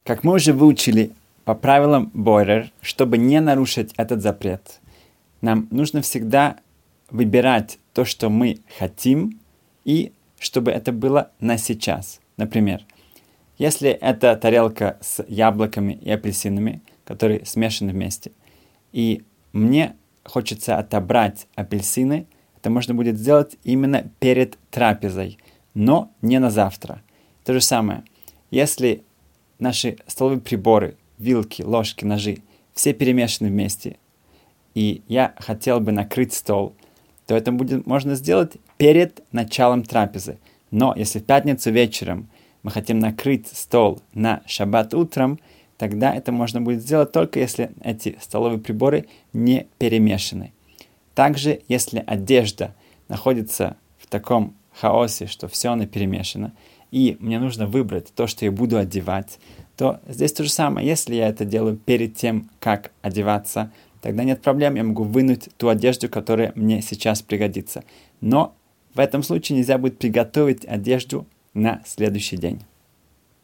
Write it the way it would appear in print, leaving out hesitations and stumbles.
Как мы уже выучили по правилам Бойрер, чтобы не нарушить этот запрет, нам нужно всегда выбирать то, что мы хотим, и чтобы это было на сейчас. Например, если это тарелка с яблоками и апельсинами, которые смешаны вместе, и мне хочется отобрать апельсины, это можно будет сделать именно перед трапезой, но не на завтра. То же самое, если наши столовые приборы, вилки, ложки, ножи, все перемешаны вместе, и я хотел бы накрыть стол, то это можно сделать перед началом трапезы. Но если в пятницу вечером мы хотим накрыть стол на шаббат утром, тогда это можно будет сделать только если эти столовые приборы не перемешаны. Также, если одежда находится в таком хаосе, что все оно перемешано, и мне нужно выбрать то, что я буду одевать, то здесь то же самое. Если я это делаю перед тем, как одеваться, тогда нет проблем, я могу вынуть ту одежду, которая мне сейчас пригодится. Но в этом случае нельзя будет приготовить одежду на следующий день.